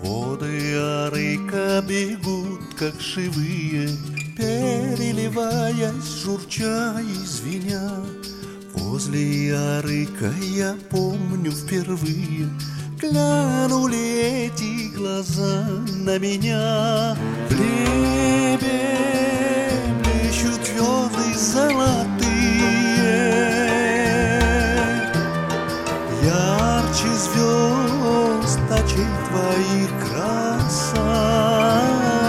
Воды Арыка бегут, как живые, переливаясь, журча и звеня. Возле Арыка я помню впервые глянули эти глаза на меня. В небе блещут звезды золотые, ярче звезд очей твоих краса.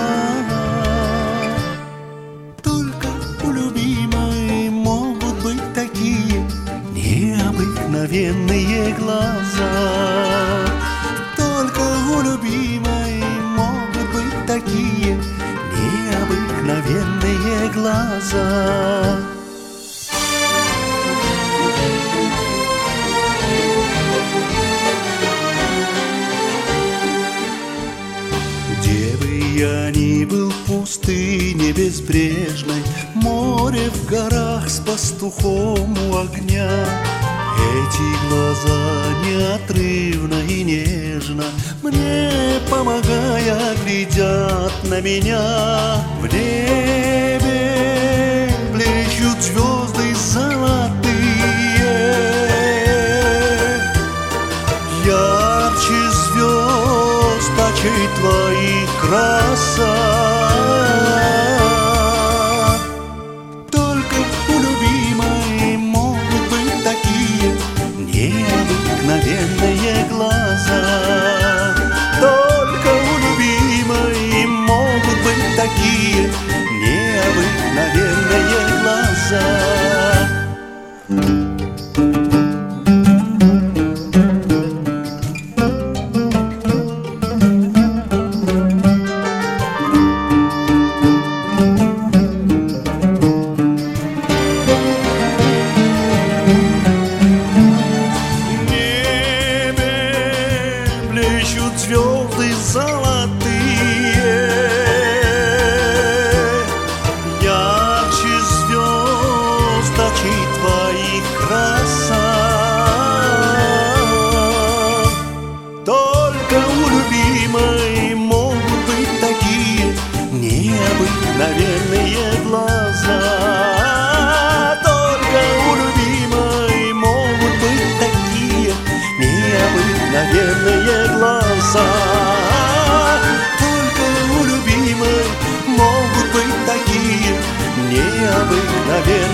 Только у любимой могут быть такие необыкновенные глаза. Только у любимой могут быть такие необыкновенные глаза. Где бы я ни был, в пустыне безбрежной, море в горах с пастухом у огня, эти глаза неотрывно и нежно, мне помогая, глядят на меня. В небе блещут звезды золотые, ярче звезд очей твоих краса. Только у любимой могут быть такие необыкновенные глаза. Только у любимой могут быть такие необыкновенные глаза. Блещут звезды золотые, ярче звезд очей твоих краса. Только у любимой могут быть такие необыкновенные глаза. Только у любимой могут быть такие необыкновенные глаза. Только у любимой могут быть такие необыкновенные